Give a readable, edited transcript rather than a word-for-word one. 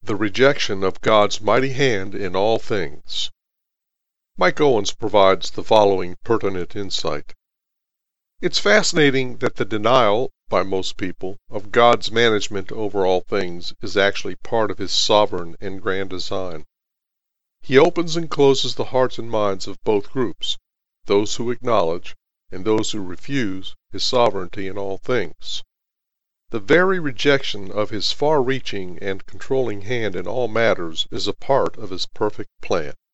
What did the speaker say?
The rejection of God's mighty hand in all things. Mike Owens provides the following pertinent insight. It's fascinating that the denial, by most people, of God's management over all things is actually part of His sovereign and grand design. He opens and closes the hearts and minds of both groups, those who acknowledge and those who refuse His sovereignty in all things. The very rejection of His far-reaching and controlling hand in all matters is a part of His perfect plan.